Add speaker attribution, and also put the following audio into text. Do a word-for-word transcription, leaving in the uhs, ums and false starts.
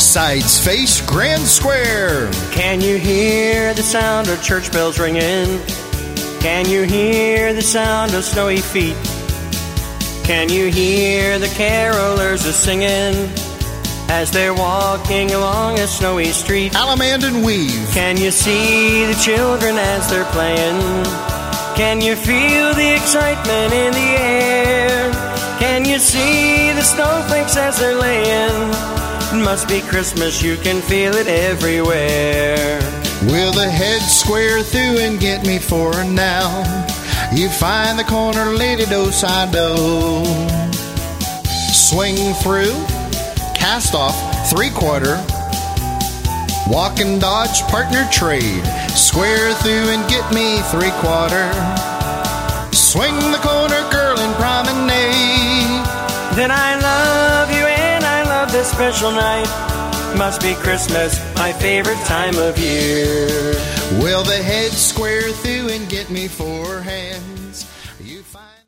Speaker 1: Sides face Grand Square.
Speaker 2: Can you hear the sound of church bells ringing? Can you hear the sound of snowy feet? Can you hear the carolers a singing as they're walking along a snowy street?
Speaker 1: Alamand and Weave.
Speaker 2: Can you see the children as they're playing? Can you feel the excitement in the air? Can you see the snowflakes as they're laying? It must be Christmas, you can feel it everywhere.
Speaker 1: Will the head square through and get me for now? You find the corner, lady do side do. Swing through, cast off, three quarter. Walk and dodge, partner trade. Square through and get me three quarter. Swing the corner, girl, and promenade.
Speaker 2: Then I love you and I love this special night. Must be Christmas, my favorite time of year.
Speaker 1: Will the head square through and get me four hands? You find